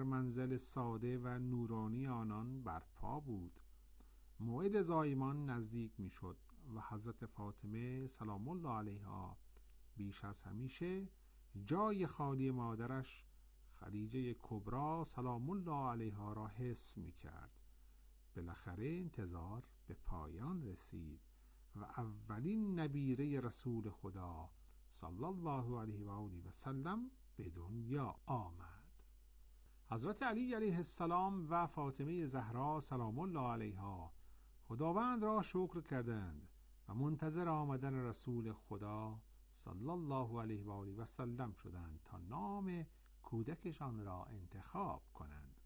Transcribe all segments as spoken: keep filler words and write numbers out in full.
منزل ساده و نورانی آنان برپا بود. موعد زایمان نزدیک می شد و حضرت فاطمه سلام الله علیها بیش از همیشه جای خالی مادرش خدیجه کبری سلام الله علیها را حس می کرد. بالاخره انتظار به پایان رسید و اولین نبیره رسول خدا صلی الله علیه و آله و سلم به دنیا آمد. حضرت علی علیه السلام و فاطمه زهرا سلام الله علیها خداوند را شکر کردند و منتظر آمدن رسول خدا صلی الله علیه و آله و سلم شدند تا نام کودکشان را انتخاب کنند.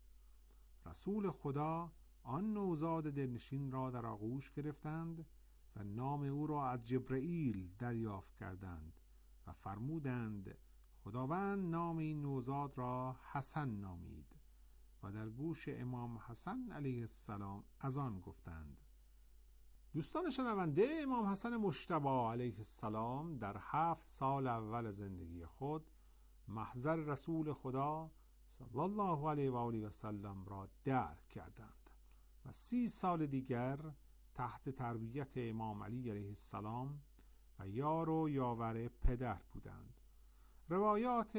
رسول خدا آن نوزاد دلنشین را در آغوش گرفتند و نام او را از جبرئیل دریافت کردند و فرمودند خداوند نام این نوزاد را حسن نامید و در گوش امام حسن علیه السلام از آن گفتند. دوستان شنونده، امام حسن مجتبی علیه السلام در هفت سال اول زندگی خود محضر رسول خدا صلی الله علیه و آله و سلم را درک کردند و سی سال دیگر تحت تربیت امام علی علیه السلام و یار و یاور پدر بودند. روایات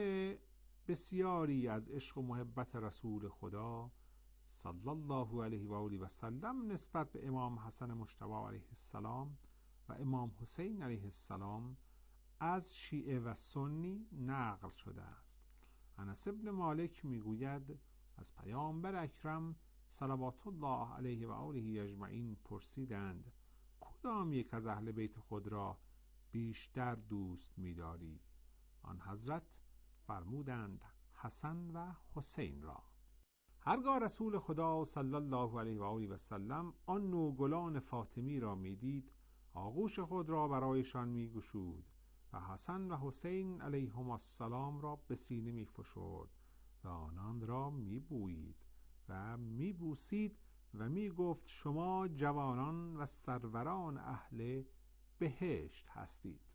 بسیاری از عشق و محبت رسول خدا صلی الله علیه و آله و سلم نسبت به امام حسن مجتبی علیه السلام و امام حسین علیه السلام از شیعه و سنی نقل شده است. انس بن مالک میگوید از پیامبر اکرم صلوات الله علیه و آله اجمعین پرسیدند کدام یک از اهل بیت خود را بیشتر دوست می‌داری؟ آن حضرت فرمودند حسن و حسین را. هرگاه رسول خدا صلی الله علیه و آله و سلم آن نوگلان فاطمی را میدید آغوش خود را برایشان میگشود و حسن و حسین علیهما السلام را به سینه میفشرد و آنان را میبویید و میبوسید و میگفت شما جوانان و سروران اهل بهشت هستید.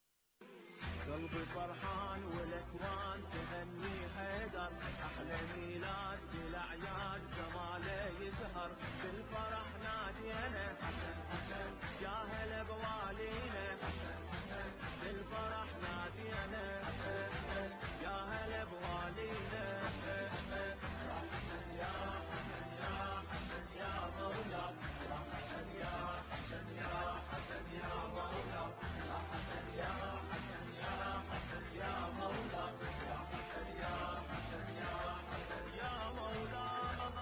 قلبي فرحان والاكوان تهني حيدر احلى ميلاد بالاعياد جماله يزهر بالفرح نادينا حسن حسن يا هلا بوالينا حسن حسن بالفرح نادينا حسن حسن يا هلا بوالينا حسن حسن يا حسن يا حسن يا حسن يا مولا يا حسن يا حسن يا حسن يا مولا يا حسن يا حسن يا حسن يا مولا يا حسن يا حسن يا حسن يا مولا.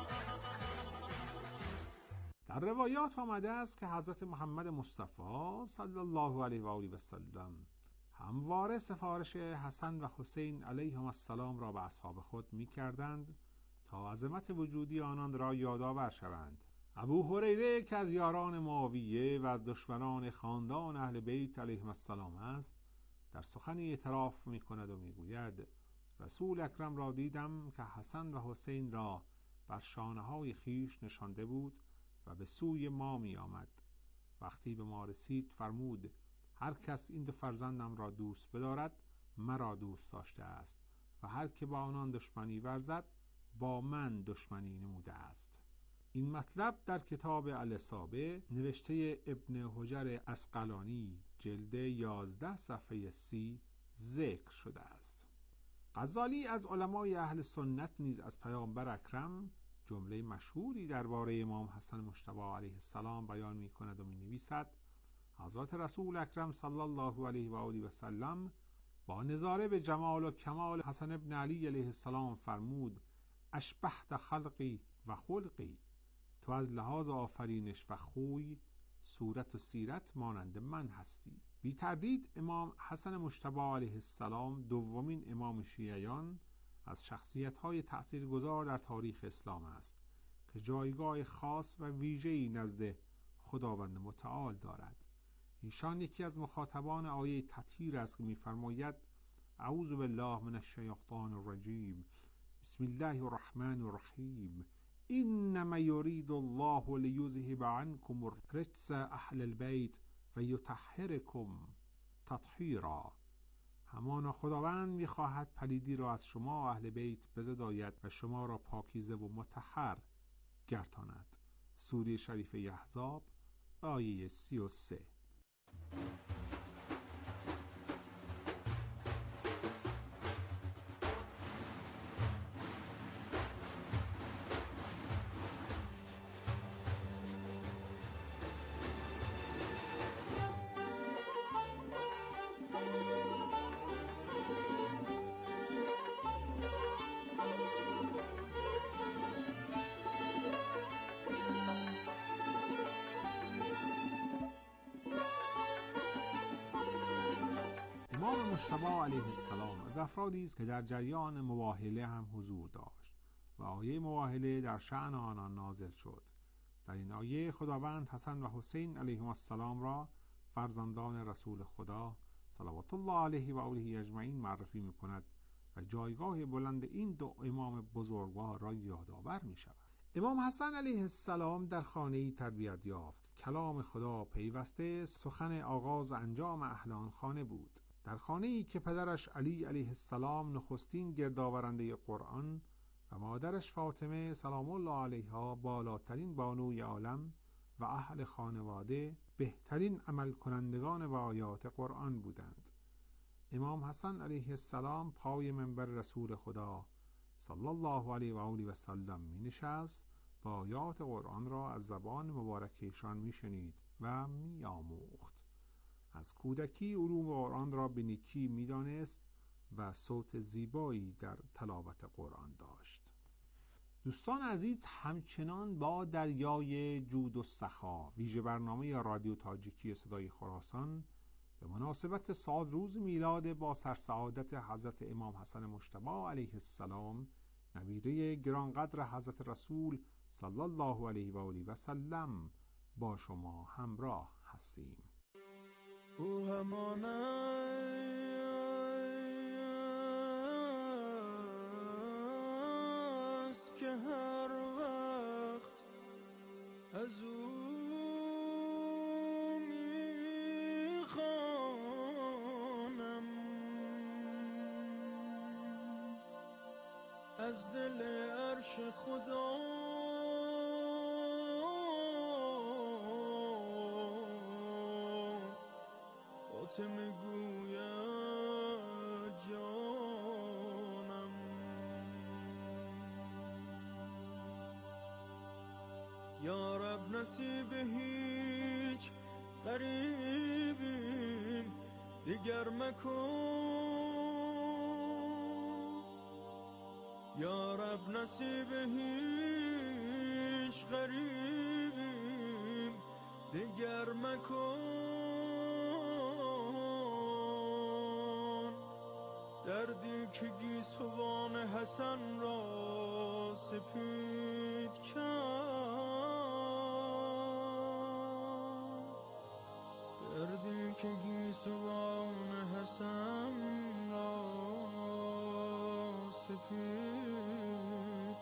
در روایات آمده است که حضرت محمد مصطفی صلی الله علیه و آله و سلم همواره سفارش حسن و حسین علیهم السلام را به اصحاب خود می کردند تا عظمت وجودی آنان را یادآور شوند. ابو هریره که از یاران معاویه و از دشمنان خاندان اهل بیت علیهم السلام است در سخنی اعتراف می کند و می گوید رسول اکرم را دیدم که حسن و حسین را بر شانه های خیش نشانده بود و به سوی ما می آمد. وقتی به ما رسید فرمود هر کس این دو فرزندم را دوست بدارد مرا دوست داشته است و هر که با آنان دشمنی ورزد با من دشمنی نموده است. این مطلب در کتاب الاصابه نوشته ابن حجر عسقلانی جلد یازده صفحه سی ذکر شده است. غزالی از علمای اهل سنت نیز از پیامبر اکرم جمله مشهوری درباره امام حسن مجتبی علیه السلام بیان می کند و می نویسد حضرت رسول اکرم صلی الله علیه و آله و سلم با نظاره به جمال و کمال حسن ابن علی علیه السلام فرمود اشبهت خلقی و خلقی، تو از لحاظ آفرینش و خوی صورت و سیرت مانند من هستی. بی تردید امام حسن مجتبی علیه السلام دومین امام شیعیان از شخصیت‌های تأثیرگذار در تاریخ اسلام است که جایگاه خاص و ویژه‌ای نزد خداوند متعال دارد. ایشان یکی از مخاطبان آیه تطهیر است که می‌فرماید اعوذ بالله من الشیطان الرجیم بسم الله الرحمن الرحیم انما یرید الله لیذهب عنکم الرجس اهل البیت و یطهرکم تطهیرا. همانا خداوند می‌خواهد پلیدی را از شما اهل بیت بزداید و شما را پاکیزه و مطهر گرداند. سوره شریفه احزاب آیه سی و سه. امام مجتبی علیه السلام از افرادی است که در جریان مباهله هم حضور داشت و آیه مباهله در شأن آنان نازل شد. در این آیه خداوند حسن و حسین علیهم السلام را فرزندان رسول خدا صلوات الله علیه و آله اجمعین معرفی می‌کند و جایگاه بلند این دو امام بزرگوار را یادآور می‌شود. امام حسن علیه السلام در خانه‌ای تربیت یافت. کلام خدا پیوسته سخن آغاز و انجام اهل آن خانه بود. در خانه‌ای که پدرش علی علیه السلام نخستین گردآورنده قرآن و مادرش فاطمه سلام الله علیها بالاترین بانوی عالم و اهل خانواده بهترین عمل کنندگان به آیات قرآن بودند. امام حسن علیه السلام پای منبر رسول خدا صلی الله علیه و آله و سلم می نشست و آیات قرآن را از زبان مبارکشان می شنید و می آموخت. از کودکی علوم قرآن را به نیکی می دانست و صوت زیبایی در تلاوت قرآن داشت. دوستان عزیز، همچنان با دریای جود و سخا ویژه برنامه رادیو تاجیکی صدای خراسان به مناسبت سال روز میلاد با سرسعادت حضرت امام حسن مجتبی علیه السلام نویره گرانقدر حضرت رسول صلی الله علیه و آله و سلم با شما همراه هستیم. او همان است که هر وقت از او میخوانم از دل عرش خدا فاطمه گوید جانم. یا رب نصیب هیچ غریبیم دیگر مکن، یا رب نصیب هیچ غریبیم دیگر مکن. دردی که گیسوان حسن را سپید کرد، دردی که گیسوان حسن را سپید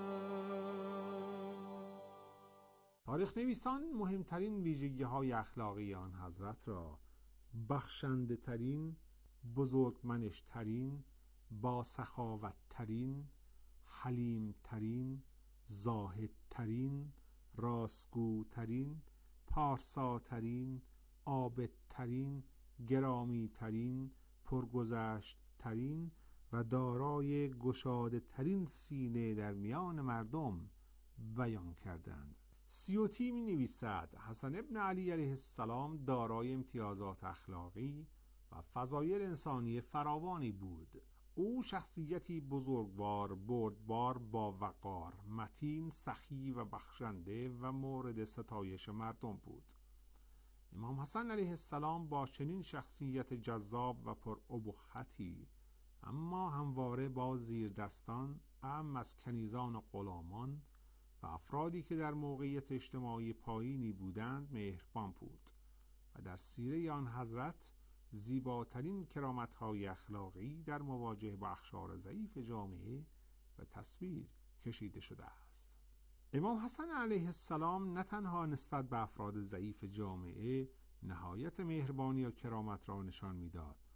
کرد. تاریخ نویسان مهمترین ویژگی های اخلاقی آن حضرت را بخشنده ترین، بزرگمنش ترین، با سخاوت ترین، حلیم ترین، زاهد ترین، راستگو ترین، پارسا ترین، عابد ترین، گرامی ترین، پرگذشت ترین و دارای گشاده ترین سینه در میان مردم بیان کردند. سیوطی می نویسد حسن ابن علی علیه السلام دارای امتیازات اخلاقی و فضایل انسانی فراوانی بود. او شخصیتی بزرگوار، بردبار، با وقار، متین، سخی و بخشنده و مورد ستایش مردم بود. امام حسن علیه السلام با چنین شخصیت جذاب و پر ابهتی اما همواره با زیردستان، اعم از کنیزان و غلامان و افرادی که در موقعیت اجتماعی پایینی بودند مهربان بود و در سیره آن حضرت زیباترین کرامت‌های اخلاقی در مواجهه با اقشار ضعیف جامعه و تصویر کشیده شده است. امام حسن علیه السلام نه تنها نسبت به افراد ضعیف جامعه نهایت مهربانی و کرامت را نشان می‌داد،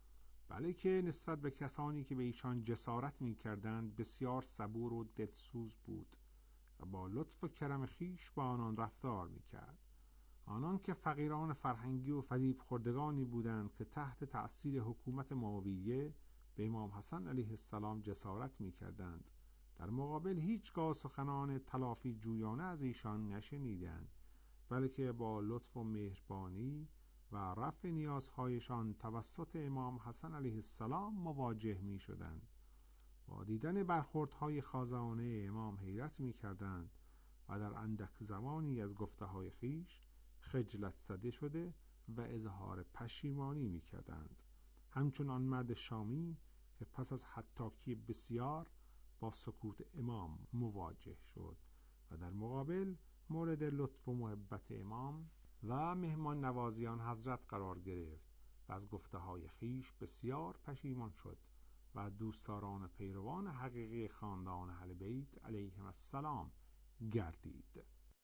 بله که نسبت به کسانی که به ایشان جسارت می کردند بسیار صبور و دلسوز بود و با لطف و کرم خیش با آنان رفتار می کرد. آنان که فقیران فرهنگی و فریب خوردگانی بودند که تحت تأثیر حکومت معاویه به امام حسن علیه السلام جسارت می کردند، در مقابل هیچگاه سخنان تلافی جویانه از ایشان نشنیدند، بلکه با لطف و مهربانی و رفع نیازهایشان توسط امام حسن علیه السلام مواجه می شدند. با دیدن برخوردهای خازانه امام حیرت می کردند و در اندک زمانی از گفته های خیش خجلت زده شده و اظهار پشیمانی می کردند. همچون آن مرد شامی که پس از حطاکی بسیار با سکوت امام مواجه شد و در مقابل مورد لطف و محبت امام و مهمان نوازیان حضرت قرار گرفت و از گفته های خیش بسیار پشیمان شد و دوستداران پیروان حقیقی خاندان اهل بیت علیهم السلام گردید.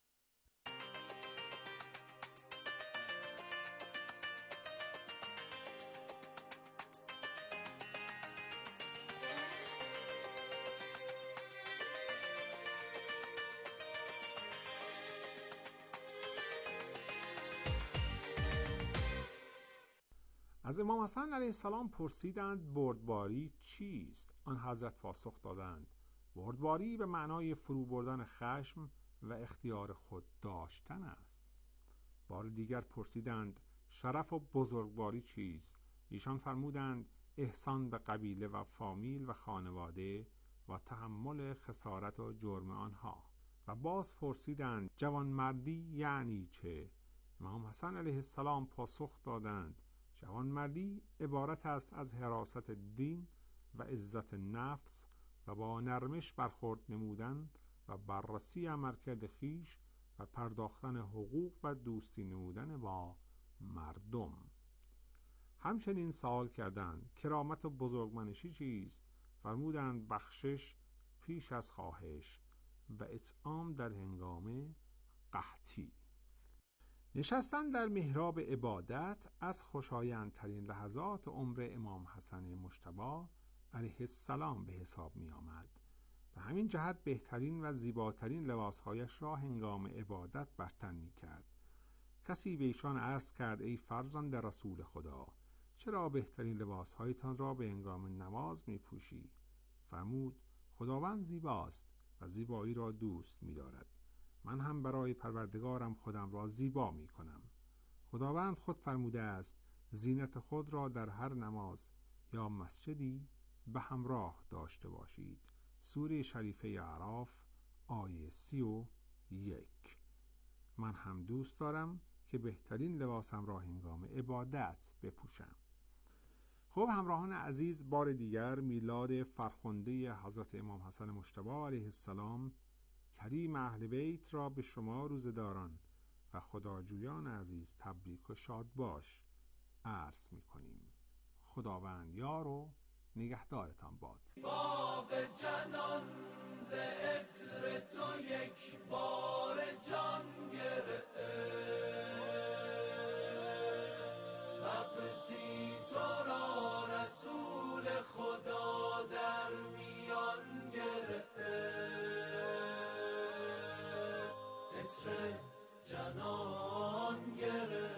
از امام حسن علیه السلام پرسیدند بردباری چیست؟ آن حضرت پاسخ دادند بردباری به معنای فرو بردن خشم و اختیار خود داشتن است. بار دیگر پرسیدند شرف و بزرگواری چیست؟ ایشان فرمودند احسان به قبیله و فامیل و خانواده و تحمل خسارت و جرم آنها. و باز پرسیدند جوانمردی یعنی چه؟ امام حسن علیه السلام پاسخ دادند جوانمردی عبارت است از حراست دین و عزت نفس و با نرمش برخورد نمودن و بررسی عملکرد خویش و پرداختن حقوق و دوستی نمودن با مردم. همچنین سوال کردند کرامت و بزرگمنشی چیست؟ فرمودند بخشش پیش از خواهش و اطعام در هنگام قحطی. نشستن در محراب عبادت از خوشایندترین لحظات عمر امام حسن مجتبی علیه السلام به حساب می آمد. به همین جهت بهترین و زیباترین لباسهایش را هنگام عبادت بر تن می کرد. کسی به ایشان عرض کرد ای فرزند رسول خدا، چرا بهترین لباسهایتان را به هنگام نماز می پوشی؟ فرمود خداوند زیباست و زیبایی را دوست می دارد. من هم برای پروردگارم خودم را زیبا می کنم. خداوند خود فرموده است زینت خود را در هر نماز یا مسجدی به همراه داشته باشید. سوره شریفه اعراف آیه سی و یک. من هم دوست دارم که بهترین لباسم را هنگام عبادت بپوشم. خب همراهان عزیز، بار دیگر میلاد فرخنده حضرت امام حسن مجتبی علیه السلام کریم اهل بیت را به شما روزه‌داران و خداجویان عزیز تبریک و شاد باش عرض می کنیم. خداوند یار و نگهدارتان باد. باغ جنان ز عطر تو یک بار جان گرفت، وقتی تو را رسول خدا در میان گرفت، عطر جنان گرفت.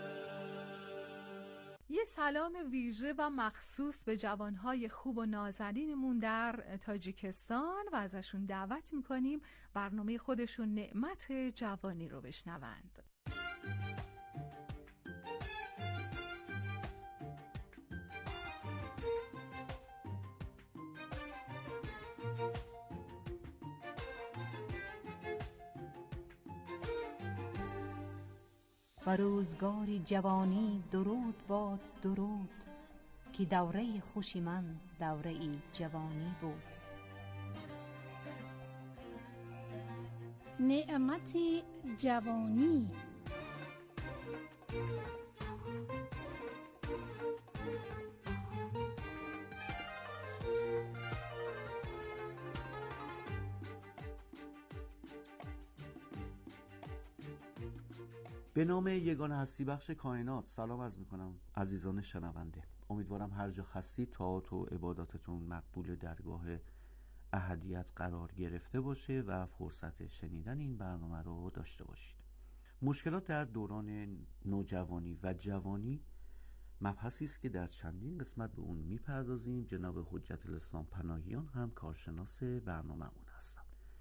یه سلام ویژه و مخصوص به جوانهای خوب و نازنینمون در تاجیکستان و ازشون دعوت میکنیم برنامه خودشون نعمت جوانی رو بشنوند. و روزگاری جوانی درود باد درود، که دوره خوشی من دوره ای جوانی بود. نعمت جوانی. به نام یگانه هستی بخش کائنات سلام عرض میکنم عزیزان شنونده. امیدوارم هر جا هستید طاعات و عباداتتون مقبول درگاه احدیت قرار گرفته باشه و فرصت شنیدن این برنامه رو داشته باشید. مشکلات در دوران نوجوانی و جوانی مبحثی است که در چندین قسمت به اون میپردازیم. جناب حجت الاسلام پناهیان هم کارشناس برنامه اون هستن.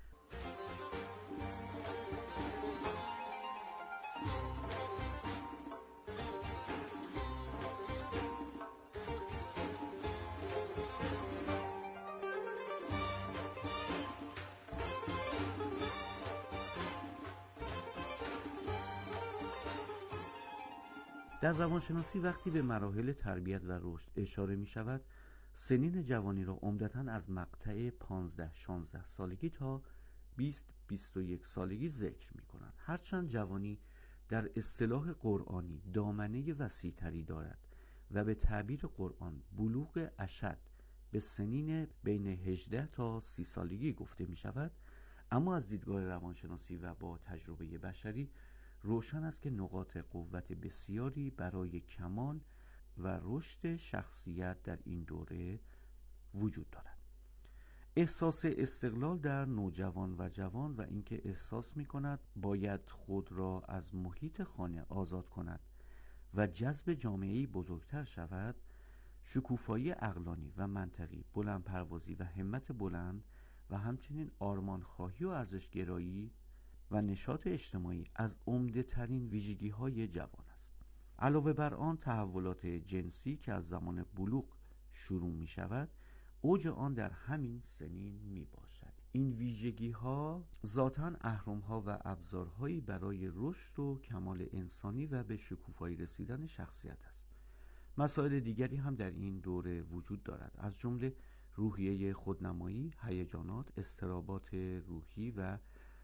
در روانشناسی وقتی به مراحل تربیت و رشد اشاره می شود، سنین جوانی را عمدتاً از مقطع پانزده شانزده سالگی تا بیست بیست و یک سالگی ذکر می کنند. هرچند جوانی در اصطلاح قرآنی دامنه وسیع‌تری دارد و به تعبیر قرآن بلوغ اشد به سنین بین هجده تا سی سالگی گفته می شود، اما از دیدگاه روانشناسی و با تجربه بشری روشن است که نقاط قوت بسیاری برای کمال و رشد شخصیت در این دوره وجود دارد. احساس استقلال در نوجوان و جوان و اینکه احساس می کند باید خود را از محیط خانه آزاد کند و جذب جامعه‌ای بزرگتر شود، شکوفایی عقلانی و منطقی، بلندپروازی و همت بلند و همچنین آرمانخواهی و ارزشگرایی و نشاط اجتماعی از عمده ترین ویژگی های جوان است. علاوه بر آن تحولات جنسی که از زمان بلوغ شروع می شود، اوج آن در همین سنین می باشد. این ویژگی ها ذاتاً اهرم ها و ابزارهایی برای رشد و کمال انسانی و به شکوفایی رسیدن شخصیت است. مسائل دیگری هم در این دوره وجود دارد، از جمله روحیه خودنمایی، هیجانات، اضطرابات روحی و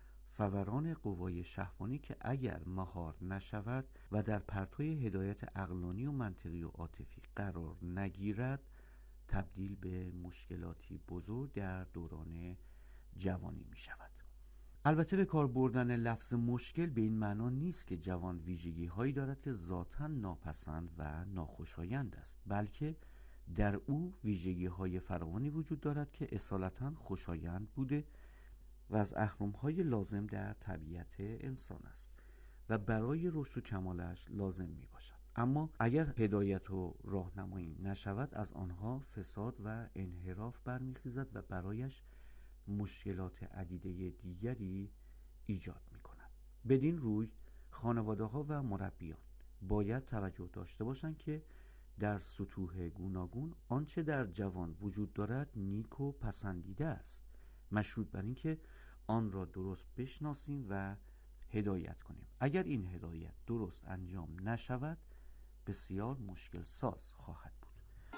فوران قوای شهوانی که اگر مهار نشود و در پرتوی هدایت عقلانی و منطقی و عاطفی قرار نگیرد، تبدیل به مشکلاتی بزرگ در دوران جوانی می شود. البته به کار بردن لفظ مشکل به این معنا نیست که جوان ویژگی هایی دارد که ذاتاً ناپسند و ناخوشایند است، بلکه در او ویژگی های فراوانی وجود دارد که اصالتاً خوشایند بوده و از اهرم‌های لازم در طبیعت انسان است و برای رشد و کمالش لازم می باشد. اما اگر هدایت و راهنمایی نشود، از آنها فساد و انحراف برمیخیزد و برایش مشکلات عدیده دیگری ایجاد می کند. بدین روی خانواده ها و مربیان باید توجه داشته باشند که در سطوح گوناگون آنچه در جوان وجود دارد نیک و پسندیده است، مشروط بر این که آن را درست بشناسیم و هدایت کنیم. اگر این هدایت درست انجام نشود، بسیار مشکل ساز خواهد بود.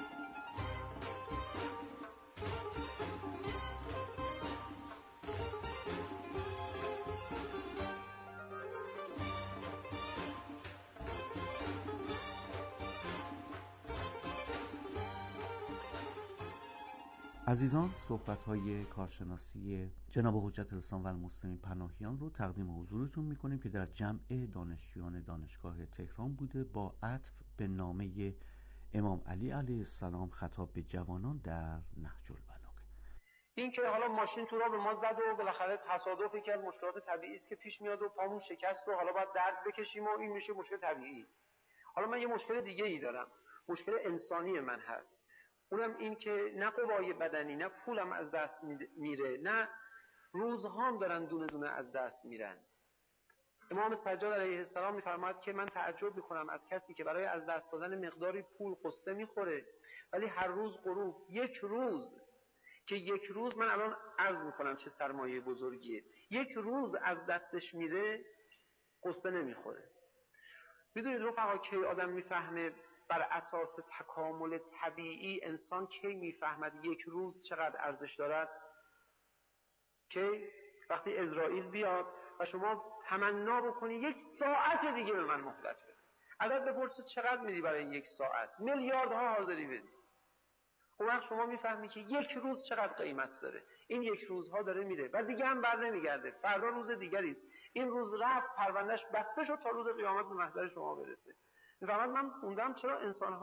عزیزان، صحبت‌های کارشناسی جناب حجت الاسلام و المسلمین پناهیان رو تقدیم حضورتون می‌کنیم که در جمع دانشجویان دانشگاه تهران بوده با عطف به نامه امام علی علیه السلام خطاب به جوانان در نهج البلاغه. این که حالا ماشین تو را به ما زد و بالاخره تصادفی کرد، مشکلات طبیعی است که پیش میاد و پامون شکست و حالا باید درد بکشیم و این میشه مشکل طبیعی. حالا من یه مشکل دیگه ای دارم، مشکل انسانی من هست. اونم این که نه قوای بدنی، نه پولم از دست میره، نه روزهام دارن دونه دونه از دست میرن. امام سجاد علیه السلام میفرماید که من تعجب میکنم از کسی که برای از دست دادن مقداری پول قصه میخوره ولی هر روز غروب یک روز که یک روز من الان عرض میکنم چه سرمایه بزرگیه، یک روز از دستش میره قصه نمیخوره. میدونید رفقا کی آدم میفهمه بر اساس تکامل طبیعی انسان کی میفهمد یک روز چقدر ارزش دارد؟ کی؟ وقتی عزرائیل بیاد و شما تمنا بکنی یک ساعت دیگه به من مهلت بده. عدد بپرسید چقدر میدی برای یک ساعت؟ میلیاردها حاضری بدی. اون وقت شما میفهمی که یک روز چقدر قیمت داره. این یک روزها داره میره و دیگه هم بر نمیگرده. فردا روز دیگری است. این روز رفت، پروندهش بسته شد تا روز قیامت به محضر شما برسه. میفهمد من خوندم چرا انسان‌ها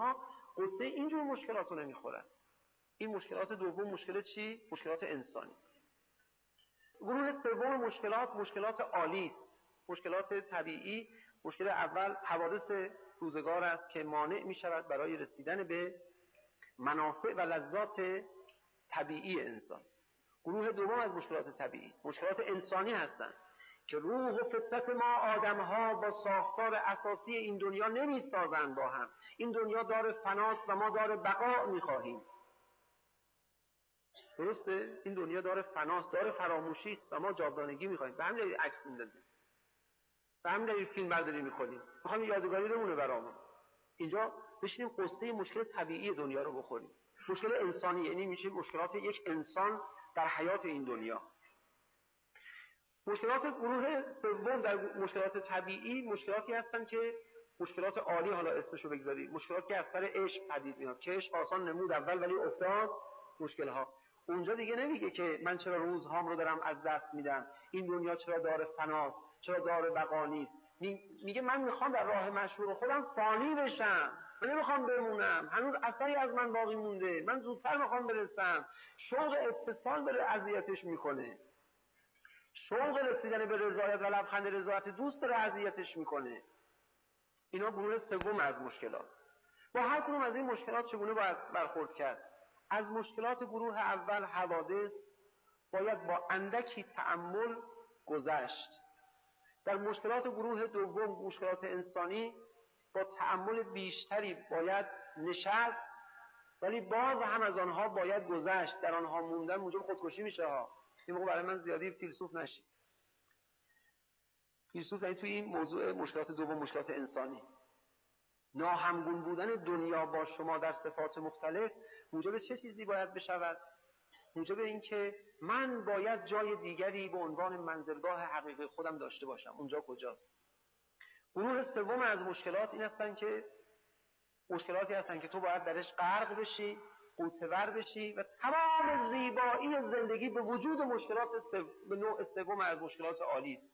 قصه اینجور مشکلات رو نمیخورن. این مشکلات دوم مشکل چی؟ مشکلات انسانی. گروه سوم مشکلات مشکلات عالی است، مشکلات طبیعی. مشکل اول حوادث روزگار است که مانع می شود برای رسیدن به منافع و لذات طبیعی انسان. گروه دوم از مشکلات طبیعی مشکلات انسانی هستند که روح و فطرت ما آدم‌ها با ساختار اساسی این دنیا نمی‌سازند با هم. این دنیا دار فناست و ما دار بقا می‌خواهیم. درسته؟ این دنیا دار فناست، دار فراموشی است و ما جاودانگی می‌خواهیم. به همین دلیل عکس می‌ندازیم. به همین دلیل فیلم برداری می‌کنیم. می‌خوایم یادگاری بمونه برامون. اینجا بشینیم قصه مشکل طبیعی دنیا رو بخوریم. مشکل انسانی یعنی میشه مشکلات یک انسان در حیات این دنیا. مشکلات گروه سوم در مشکلات طبیعی مشکلاتی هستند که مشکلات عالی، حالا اسمشو بگذارید، مشکلاتی که از سر عشق پدید میاد. که عشق آسان نمود اول ولی افتاد مشکل‌ها. اونجا دیگه نمیگه که من چرا روزهام رو دارم از دست میدم، این دنیا چرا دار فناست، چرا دار بقا نیست. میگه من میخوام در راه مشهور خودم فانی بشم، من نمیخوام بمونم، هنوز اثری از من باقی مونده، من زودتر میخوام برسم. شوق اتصال داره اذیتش میکنه، شوق رسیدن به رضایت و لبخند رضایت دوست داره اذیتش میکنه. اینا گروه سوم از مشکلات. با هر کدوم از این مشکلات چگونه باید برخورد کرد؟ از مشکلات گروه اول حوادث باید با اندکی تأمل گذشت. در مشکلات گروه دوم مشکلات انسانی با تأمل بیشتری باید نشست، ولی باز هم از آنها باید گذشت. در آنها موندن موجب خودکشی میشه ها. این موقع برای من زیادی فیلسوف نشید. فیلسوف یعنی توی این موضوع مشکلات دوم مشکلات انسانی، ناهمگون بودن دنیا با شما در صفات مختلف موجب چه چیزی باید بشود؟ موجب این که من باید جای دیگری به عنوان منزلگاه حقیقی خودم داشته باشم. اونجا کجاست؟ گروه سوم از مشکلات این هستن که مشکلاتی هستن که تو باید درش غرق بشی، غوطه‌ور بشی و تمام زیبایی زندگی به وجود مشکلات سو... به نوع سوم از مشکلات عالی است.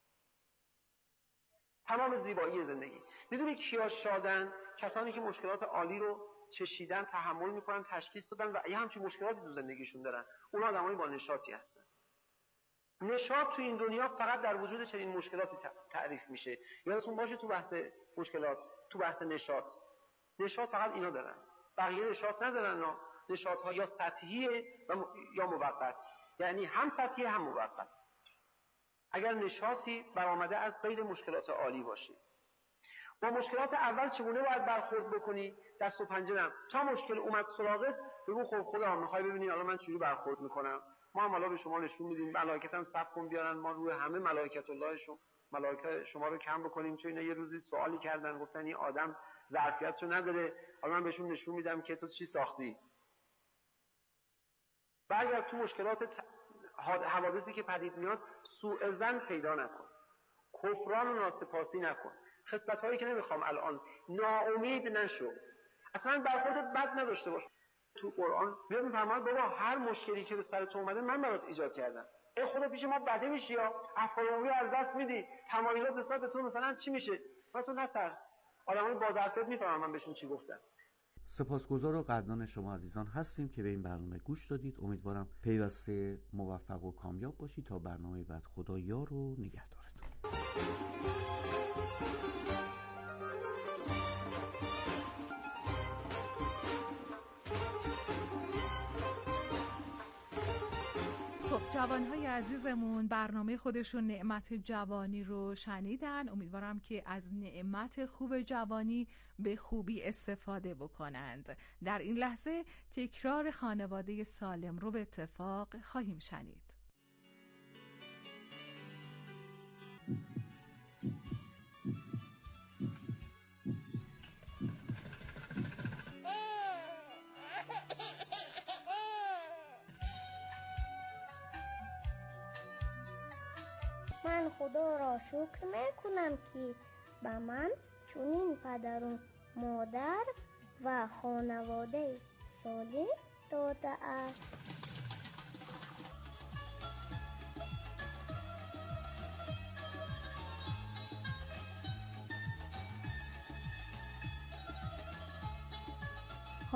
تمام زیبایی زندگی. میدونی کیا شادن؟ کسانی که مشکلات عالی رو چشیدن، تحمل میکنن، تشخیص دادن و یه همچین مشکلاتی تو زندگیشون دارن. اونا آدمایی با نشاطی هستن. نشاط تو این دنیا فقط در وجود چنین مشکلاتی تعریف میشه. یادتون باشه تو بحث مشکلات، تو بحث نشاط، نشاط فقط اینا دارن. بقیه نشاط ندارن. نه، نشاط ها یا سطحیه و م... یا موقت. یعنی هم سطحیه هم موقت. اگر نشاطی برآمده از غیر مشکلات عالی باشه. با مشکلات اول چگونه باید برخورد بکنی؟ دست و پنجه نرم. تا مشکل اومد سراغت بگو خب خدا میخوای ببینی حالا من چجوری برخورد میکنم. ما هم حالا به شما نشون میدیم، ملائکت هم صف کن بیارن، ما روی همه ملائکت اللهشون ملائکه شما رو کم بکنیم. چون اینا یه روزی سوالی کردن، گفتن این آدم ظرفیتشو نداره، حالا من بهشون نشون میدم که تو چی ساختی. و اگر تو مشکلات ت... حوادثی که پدید میاد سوء ظن پیدا نکن، کفران و ناسپاسی نکن، خصلت‌هایی که نمیخوام الان، ناامید نشو، اصلا برخورد بد نداشته باش. تو قرآن میاد میفرماید بابا هر مشکلی که به سر تو اومده من برات ایجاد کردم. ای خدا پیش ما بده میشی یا افکار از دست میدی، تمایلات نسبت به تو مثلا چی میشه؟ ما تو نترس. آدمای با ظرفیت میفهمن من بهشون چی گفتم. سپاسگزار و قدردان شما عزیزان هستیم که به این برنامه گوش دادید. امیدوارم پیوسته موفق و کامیاب باشید. تا برنامه بعد خدا یار و نگهدارتون. خب جوانهای عزیزمون برنامه خودشون نعمت جوانی رو شنیدن. امیدوارم که از نعمت خوب جوانی به خوبی استفاده بکنند. در این لحظه تکرار خانواده سالم رو به اتفاق خواهیم شنید. من خدا را شکر میکنم که به من چنین پدر و مادر و خانواده صالح داده است.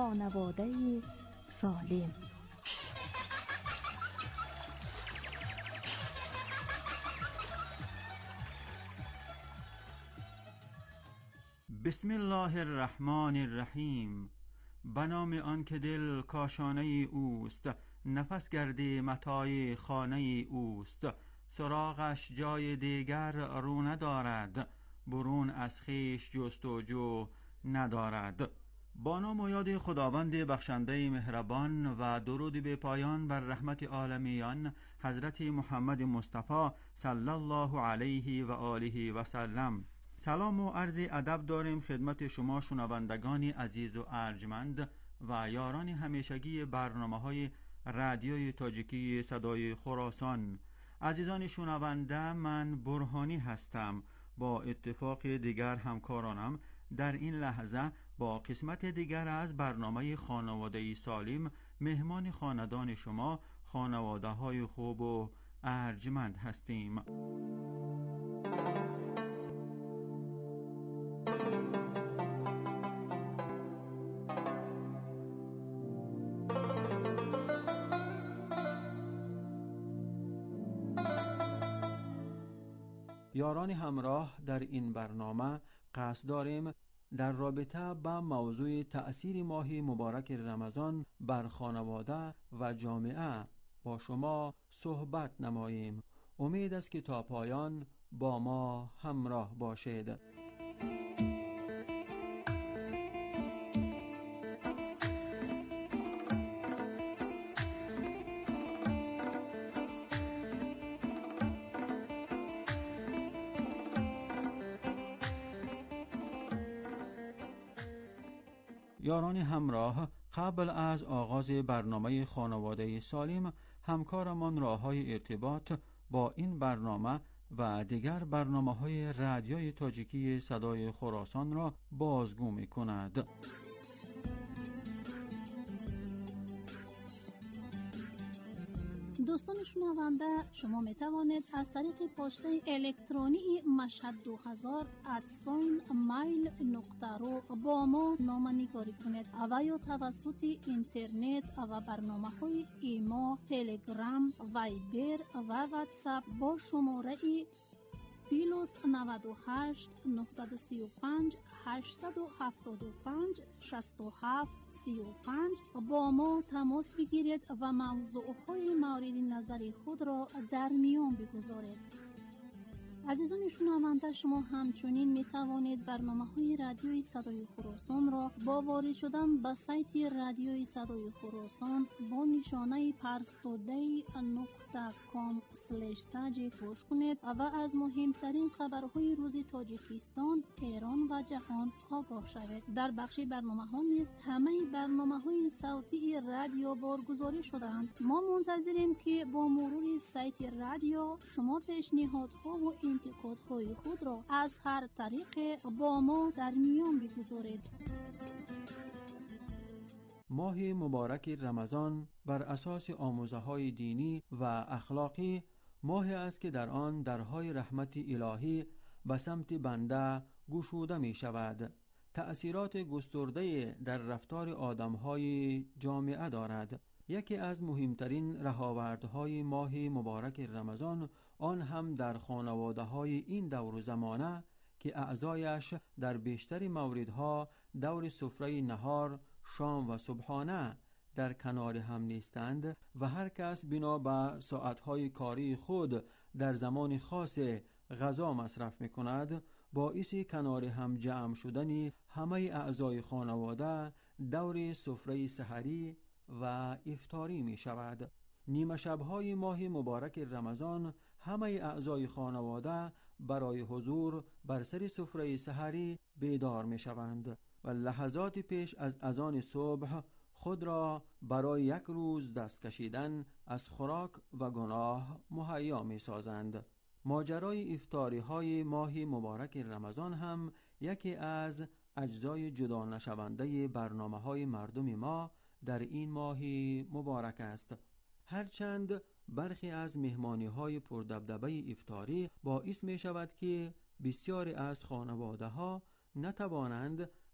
خانواده سالم. بسم الله الرحمن الرحیم. به نام آن که دل کاشانه اوست، نفس گردی متاع خانه اوست. سراغش جای دیگر رو ندارد، برون از خویش جستجو ندارد. با نام و یاد خداوند بخشنده مهربان و درود به پایان بر رحمت عالمیان حضرت محمد مصطفی صلی الله علیه و آله و سلم. سلام و عرض ادب داریم خدمت شما شنوندگان عزیز و ارجمند و یاران همیشگی برنامه‌های رادیوی تاجیکی صدای خراسان. عزیزان شنونده، من برهانی هستم. با اتفاق دیگر همکارانم در این لحظه با قسمت دیگر از برنامه خانواده سالم مهمان خاندان شما، خانواده های خوب و ارجمند هستیم. یاران همراه، در این برنامه قصد داریم در رابطه با موضوع تأثیر ماه مبارک رمضان بر خانواده و جامعه با شما صحبت نماییم. امید است که تا پایان با ما همراه باشید. یاران همراه، قبل از آغاز برنامه خانواده سالم همکارمان راه‌های ارتباط با این برنامه و دیگر برنامه‌های رادیوی تاجیکی صدای خراسان را بازگو می‌کند. دوستان شنونده، شما می توانید از طریق پسته الکترونی مشهد دو هزار ادساین مایل نقطه رو با ما نامه‌نگاری کنید و یا توسط اینترنت و برنامه های ایما، تلگرام، وایبر و واتساپ با شماره پلاس نود و هشت نهصد و سی و پنج هشتصد و هفتاد و پنج شصت و هفت سی و پنج با ما تماس بگیرید و موضوعهای مورد نظر خود را در میان بگذارید. عزیزان شنونده، شما همچنین می توانید برنامه‌های رادیوی صدای خراسان را با وارد شدن به سایت رادیوی صدای خراسان با نشانه پرستوده نقطه کام اسلش تاج گوش کنید و از مهمترین خبرهای روز تاجیکستان، ایران و جهان آگاه شوید. در بخش برنامه‌ها نیز همه برنامه‌های صوتی رادیو بارگذاری شده‌اند. ما منتظریم که با مرور سایت رادیو شما پیشنهادها و انتقادهای خود را از هر طریق با ما در میان بگذارید. ماه مبارک رمضان بر اساس آموزه‌های دینی و اخلاقی ماهی است که در آن درهای رحمت الهی به سمت بنده گشوده می شود. تأثیرات گسترده در رفتار آدم‌های جامعه دارد. یکی از مهمترین رهاوردهای ماه مبارک رمضان آن هم در خانواده‌های این دور و زمانه که اعضایش در بیشتر موردها دور سفره نهار، شام و صبحانه در کنار هم نیستند و هر کس بنا به ساعتهای کاری خود در زمان خاص غذا مصرف می کند، باعث کنار هم جمع شدن همه اعضای خانواده دور سفره سحری و افطاری می شود. نیمه شب‌های ماه مبارک رمضان همه اعضای خانواده برای حضور بر سر سفره سحری بیدار می شوند و لحظات پیش از اذان صبح خود را برای یک روز دست کشیدن از خوراک و گناه مهیا می سازند. ماجرای افطاری های ماه مبارک رمضان هم یکی از اجزای جدا نشونده برنامه های مردم ما در این ماه مبارک است. هرچند برخی از مهمانی های پردبدبه افطاری باعث می شود که بسیاری از خانواده ها نتوانند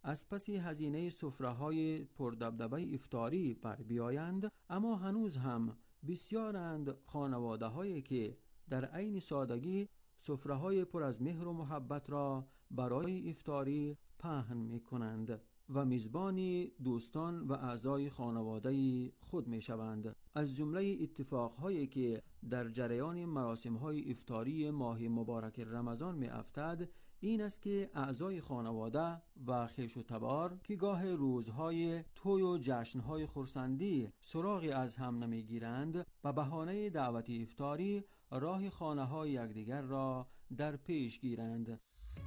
از پس هزینه سفره‌های پردبدبه افطاری بر بیایند، اما هنوز هم بسیارند خانواده‌هایی که در عین سادگی سفره‌های پر از مهر و محبت را برای افطاری پهن می‌کنند و میزبانی دوستان و اعضای خانواده خود می‌شوند. از جمله اتفاق‌هایی که در جریان مراسم‌های افطاری ماه مبارک رمضان می‌افتد این است که اعضای خانواده و خویش و تبار که گاه روزهای توی و جشن‌های خرسندی سراغی از هم نمی‌گیرند به بهانه دعوت افطاری راه خانه‌های یکدیگر را در پیش گیرند.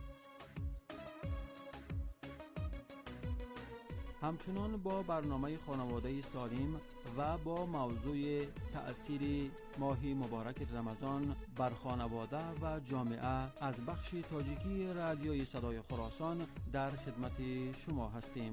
همچنان با برنامه خانواده سالم و با موضوع تأثیر ماه مبارک رمضان بر خانواده و جامعه از بخش تاجیکی رادیوی صدای خراسان در خدمت شما هستیم.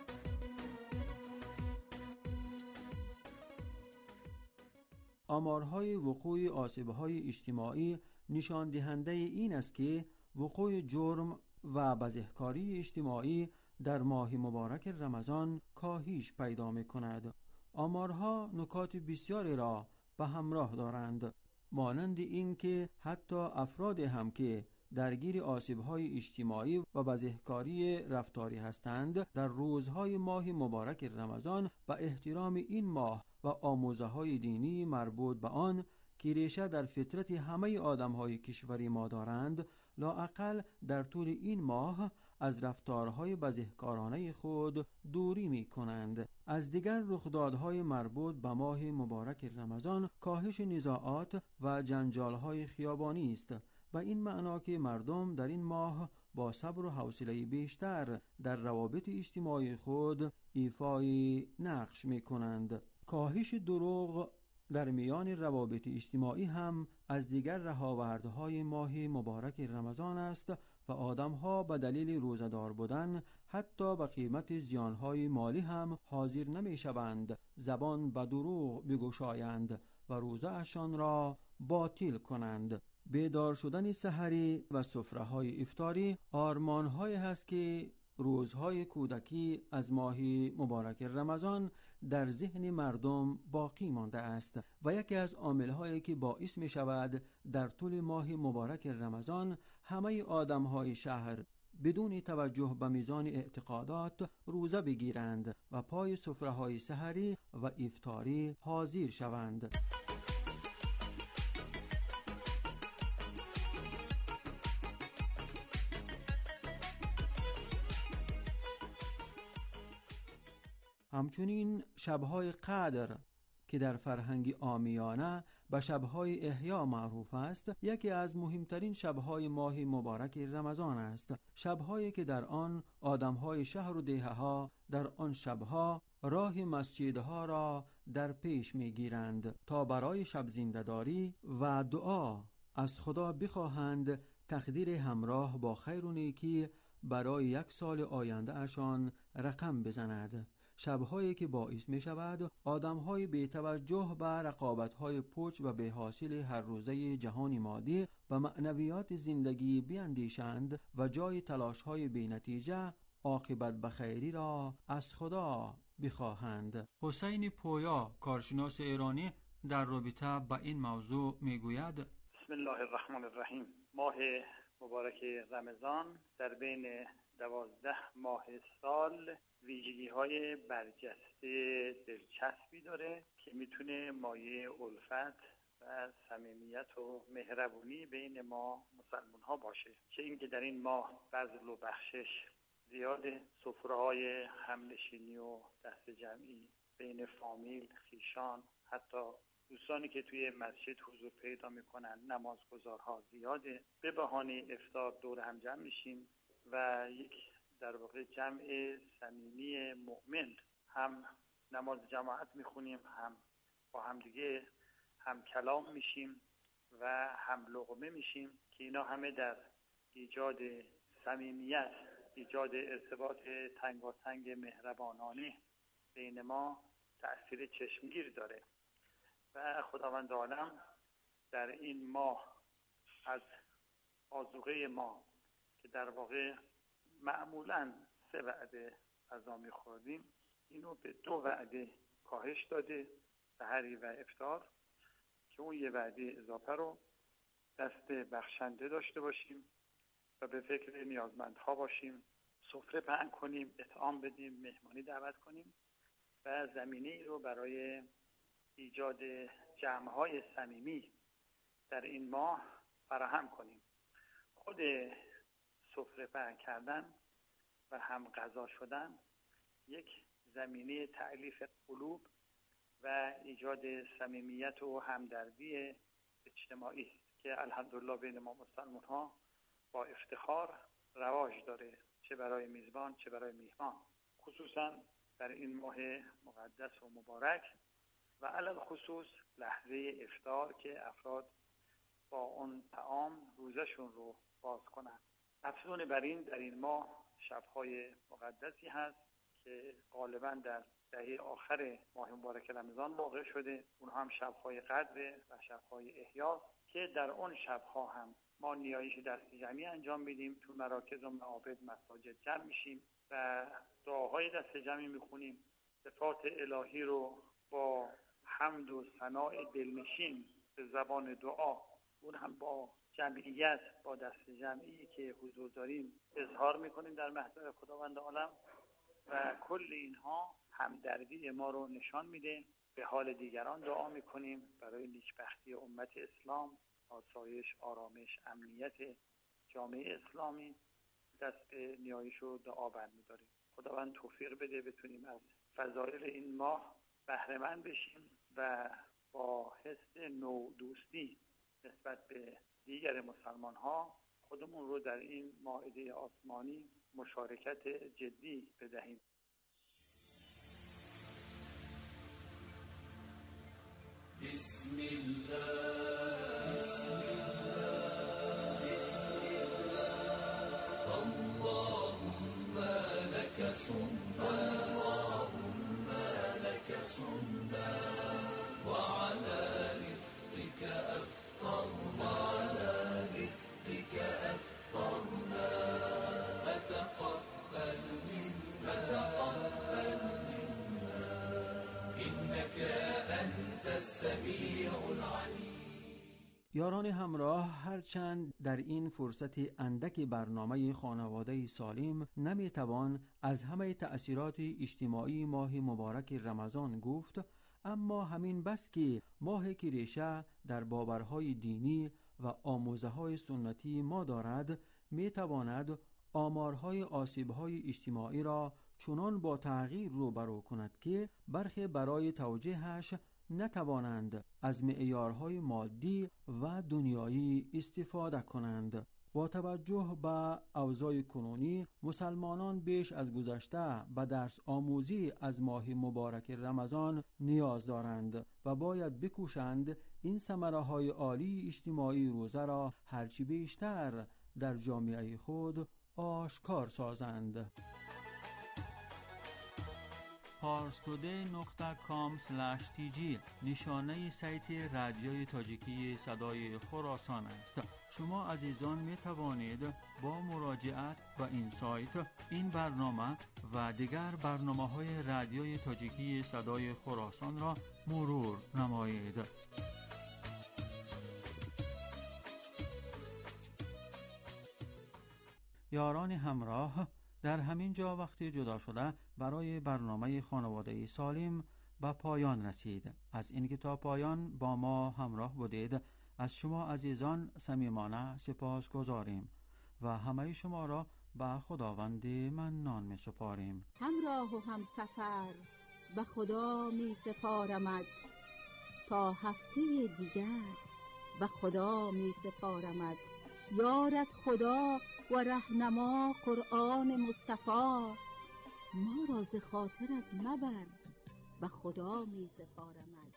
آمارهای وقوع آسیب‌های اجتماعی نشان دهنده این است که وقوع جرم و بزهکاری اجتماعی در ماه مبارک رمضان کاهش پیدا می کند. آمارها نکات بسیاری را به همراه دارند، مانند این که حتی افراد هم که درگیر آسیب‌های اجتماعی و بزهکاری رفتاری هستند در روزهای ماه مبارک رمضان و احترام این ماه و آموزه‌های دینی مربوط به آن که ریشه در فطرت همه آدم‌های کشور ما دارند، لااقل در طول این ماه از رفتارهای بزهکارانه خود دوری می کنند. از دیگر رخدادهای مربوط به ماه مبارک رمضان کاهش نزاعات و جنجالهای خیابانی است، و این معنا که مردم در این ماه با صبر و حوصله بیشتر در روابط اجتماعی خود ایفای نقش می کنند. کاهش دروغ در میان روابط اجتماعی هم از دیگر رهاوردهای ماه مبارک رمضان است و آدم‌ها به دلیل روزه‌دار بودن حتی به قیمت زیانهای مالی هم حاضر نمی‌شوند زبان به دروغ بگشایند و روزه‌شان را باطل کنند. بیدار شدن سحری و سفره‌های افطاری آرمان‌هایی هست که روزهای کودکی از ماه مبارک رمضان در ذهن مردم باقی مانده است و یکی از عامل‌هایی که باعث می شود در طول ماه مبارک رمضان همه آدم‌های شهر بدون توجه به میزان اعتقادات روزه بگیرند و پای سفره‌های سحری و افطاری حاضر شوند. همچنین شب‌های قدر که در فرهنگ عامیانه به شب‌های احیا معروف است، یکی از مهمترین شب‌های ماه مبارک رمضان است. شب‌هایی که در آن آدم‌های شهر و دهه‌ها در آن شب‌ها راه مسجدها را در پیش می‌گیرند تا برای شب زنده‌داری و دعا از خدا بخواهند تقدیر همراه با خیر و نیکی برای یک سال آینده اشان رقم بزند. شب‌هایی که باعث می شود آدم‌های بی توجه به رقابت‌های پوچ و بی حاصل هر روزه جهان مادی و معنویات زندگی بیندیشند و جای تلاش‌های بی نتیجه عاقبت بخیری را از خدا بخواهند. حسین پویا، کارشناس ایرانی، در رابطه با این موضوع میگوید: بسم الله الرحمن الرحیم. ماه مبارک رمضان در بین دوازده ماه سال ویژگی‌های برجسته دلچسبی داره که میتونه مایه الفت و صمیمیت و مهربونی بین ما مسلمان‌ها باشه. چه اینکه در این ماه بذل و بخشش زیاده، سفره‌های همنشینی و دست جمعی بین فامیل، خیشان، حتی دوستانی که توی مسجد حضور پیدا میکنن، نمازگزارها زیاده. به بهانه افطار دور هم جمع میشیم و یک در واقع جمع صمیمی مؤمن، هم نماز جماعت میخونیم، هم با هم دیگه هم کلام میشیم و هم لقمه میشیم که اینا همه در ایجاد صمیمیت، ایجاد ارتباط تنگاتنگ مهربانانه بین ما تأثیر چشمگیر داره. و خداوند عالم در این ماه از آذوقه ما که در واقع معمولاً سه وعده غذا میخوردیم اینو به دو وعده کاهش داده، سحری و افطار، که اون یه وعده اضافه رو دست بخشنده داشته باشیم و به فکر نیازمندها باشیم، سفره پهن کنیم، اطعام بدیم، مهمانی دعوت کنیم و زمینه ای رو برای ایجاد جمع‌های صمیمی در این ماه فراهم کنیم. خود سفره پهن کردن و هم غذا شدن یک زمینه تألیف قلوب و ایجاد صمیمیت و همدردی اجتماعی است که الحمدلله بین ما مسلمان‌ها با افتخار رواج داره، چه برای میزبان چه برای میهمان، خصوصا در این ماه مقدس و مبارک و علل خصوص لحظه افطار که افراد با اون طعام روزشون رو باز کنن. افزون بر این در این ماه شب‌های مقدسی هست که غالبا در دهه آخر ماه مبارک رمضان واقع شده، اونها هم شب‌های قدر و شب‌های احیا که در اون شب‌ها هم ما نیایش دست جمعی انجام میدیم، تو مراکز و معابد مساجد جمع میشیم و دعاهای دست جمعی میخونیم، صفات الهی رو با حمد و ثناء دلنشین به زبان دعا، اون هم با جمعیت، با دست جمعی که حضور داریم اظهار میکنیم در محضر خداوند عالم و کل اینها همدردی ما رو نشان میده. به حال دیگران دعا میکنیم برای نیکبختی امت اسلام، آسایش، آرامش، امنیت جامعه اسلامی، دست به نیایش و دعا برمی‌داریم. خداوند توفیق بده بتونیم از فضایل این ماه بهره مند بشیم و با حس نو دوستی نسبت به دیگر مسلمان ها خودمون رو در این مائده آسمانی مشارکت جدی بدهیم. بسم الله بسم الله بسم الله اللهم لك صمنا اللهم لك صمنا وعلى رزقك أفطرنا وعلى رزقك أفطرنا فتقبل منا فتقبل منا إنك أنت السميع العليم. یاران همراه، هرچند در این فرصت اندک برنامه خانواده سالم نمیتوان از همه تأثیرات اجتماعی ماه مبارک رمضان گفت، اما همین بس که ماه که ریشه در باورهای دینی و آموزه‌های سنتی ما دارد، میتواند آمارهای آسیب‌های اجتماعی را چنان با تغییر روبرو کند که برخی برای توجیهش نتوانند از معیارهای مادی و دنیایی استفاده کنند. با توجه به اوضاع کنونی، مسلمانان بیش از گذشته به درس آموزی از ماه مبارک رمضان نیاز دارند و باید بکوشند این ثمره‌های عالی اجتماعی روزه را هرچی بیشتر در جامعه خود آشکار سازند. پارس تودی نقطه کام اسلش تی جی نشانه سایت رادیوی تاجیکی صدای خراسان است. شما عزیزان می توانید با مراجعت به این سایت این برنامه و دیگر برنامه های رادیوی تاجیکی صدای خراسان را مرور نمایید. یاران همراه، در همین جا وقتی جدا شده برای برنامه خانواده سالم به پایان رسید. از اینکه تا پایان با ما همراه بودید از شما عزیزان صمیمانه سپاس گذاریم و همه شما را به خداوند منان می سپاریم. همراه و هم سفر به خدا می سپارمد، تا هفته دیگر به خدا می سپارمد. یارت خدا و رهنما قرآن مصطفی، ما را ز خاطرت مبر به خدا می سپارمد.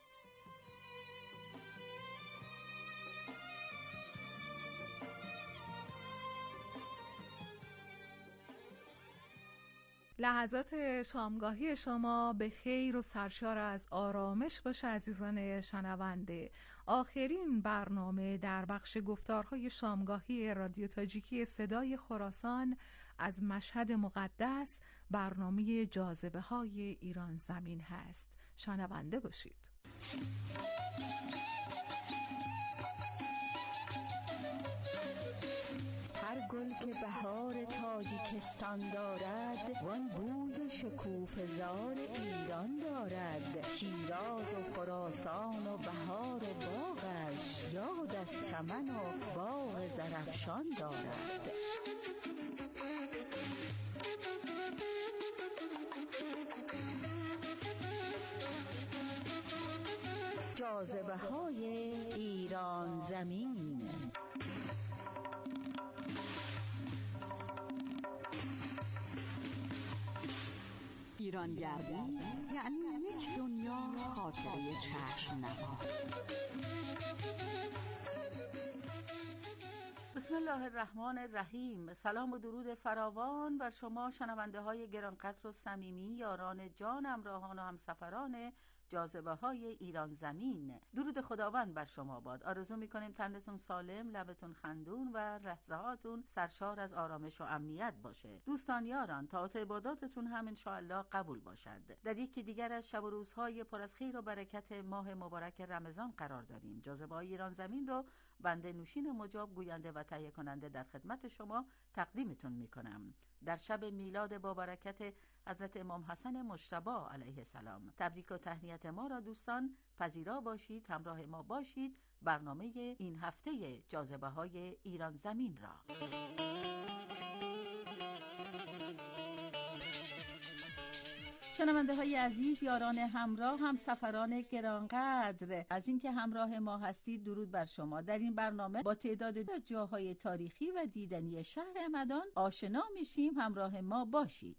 لحظات شامگاهی شما به خیر و سرشار از آرامش باشه عزیزان شنونده. آخرین برنامه در بخش گفتارهای شامگاهی رادیو تاجیکی صدای خراسان از مشهد مقدس برنامه جاذبه های ایران زمین هست. شنونده باشید. هر گل که بهار تاجیکستان دارد، وان بوی شکوفه زار ایران دارد. شیراز و خراسان و بهار باغش، یاد از چمن و باغ زرفشان دارد. جاذبه های ایران زمین. ایرانگردی یعنی یک دنیا خاطره چشم نهاد. بسم الله الرحمن الرحیم. سلام و درود فراوان بر شما شنونده های گرانقدر و صمیمی، یاران جان، همراهان و همسفران جاذبه های ایران زمین. درود خداوند بر شما باد. آرزو میکنیم تنتون سالم، لبتون خندون و لحظه هاتون سرشار از آرامش و امنیت باشه. دوستان یاران، طاعت عباداتتون هم انشاءالله قبول باشد. در یکی دیگر از شب و روزهای پر از خیر و برکت ماه مبارک رمضان قرار داریم. جاذبه های ایران زمین رو بنده نوشین مجاب، گوینده و تهیه کننده، در خدمت شما تقدیمتون میکنم. در شب میلاد با برکت حضرت امام حسن مجتبی علیه السلام، تبریک و تهنیت ما را دوستان پذیرا باشید، همراه ما باشید برنامه این هفته جاذبه های ایران زمین را. شنونده های عزیز، یاران همراه، هم سفران گرانقدر، از اینکه همراه ما هستید درود بر شما. در این برنامه با تعداد جاهای تاریخی و دیدنی شهر همدان آشنا میشیم، همراه ما باشید.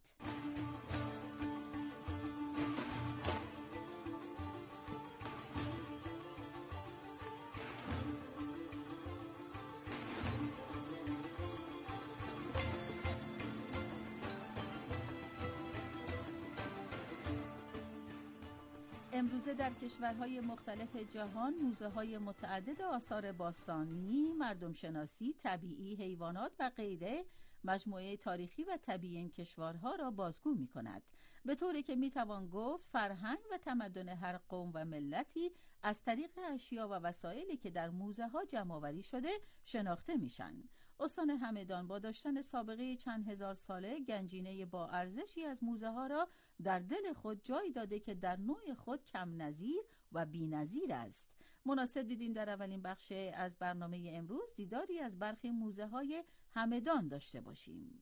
امروزه در کشورهای مختلف جهان موزه‌های متعدد آثار باستانی، مردم شناسی، طبیعی، حیوانات و غیره مجموعه تاریخی و طبیعی این کشورها را بازگو می‌کند، به طوری که می‌توان گفت فرهنگ و تمدن هر قوم و ملتی از طریق اشیا و وسایلی که در موزه‌ها جمع‌آوری شده شناخته میشن. استان همدان با داشتن سابقه چند هزار ساله، گنجینه با ارزشی از موزه‌ها را در دل خود جای داده که در نوع خود کم نظیر و بی نظیر است. مناسب دیدیم در اولین بخش از برنامه امروز دیداری از برخی موزه‌های همدان داشته باشیم.